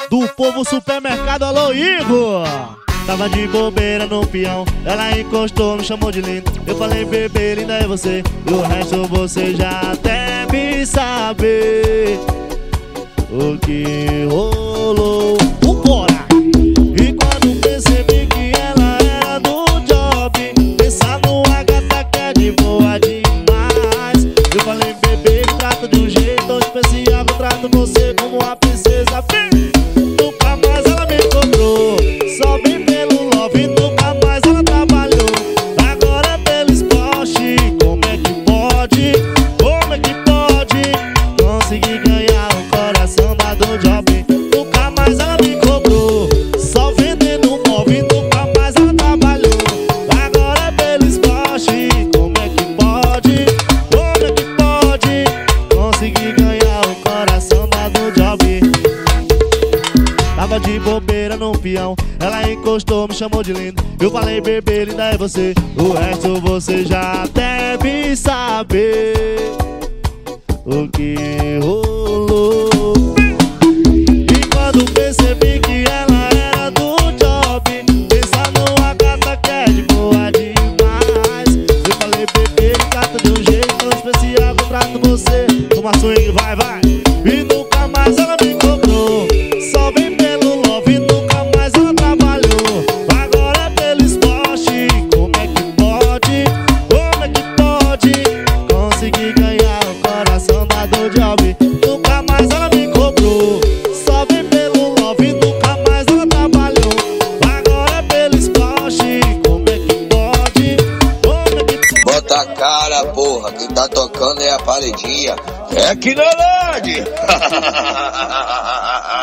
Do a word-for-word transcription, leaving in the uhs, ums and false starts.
do povo supermercado, alô Igor. Tava de bobeira no peão, ela encostou, me chamou de lindo. Eu falei, bebê, linda é você, e o resto você já deve saber o que rolou. Vambora! E quando percebi que ela era do job, pensar numa gata que é de boa demais. Eu falei, bebê, me trata de um jeito tão especial, eu trato você como uma princesa. Nunca mais ela me cobrou, só vem pelo love, nunca mais ela trabalhou. Agora é pelo esporte, como é que pode? Como é que pode conseguir ganhar o coração da do job? Nunca mais ela me cobrou, só vendendo móvel, nunca mais ela trabalhou. Agora é pelo esporte, como é que pode? Como é que pode conseguir ganhar o coração da do job? Tava de bobeira no peão, ela encostou, me chamou de lindo. Eu falei, bebê, linda é você, o resto você já deve saber o que rolou. E quando percebi que ela era do job, pensar numa gata que é de boa demais. Eu falei, bebê, me trata de um jeito tão especial, eu trato você como a swing, vai, vai. E nunca mais ela me cobrou, só vem pelo love, nunca mais ela trabalhou. Agora é pelo esporte, como é que pode? Como é que pode conseguir ganhar o coração da do job? Nunca mais ela me cobrou, só vem pelo love, nunca mais ela trabalhou. Agora é pelo esporte, como é que pode? Como é que pode? Bota a cara, porra, quem tá tocando é a paredinha. É aqui na L E D.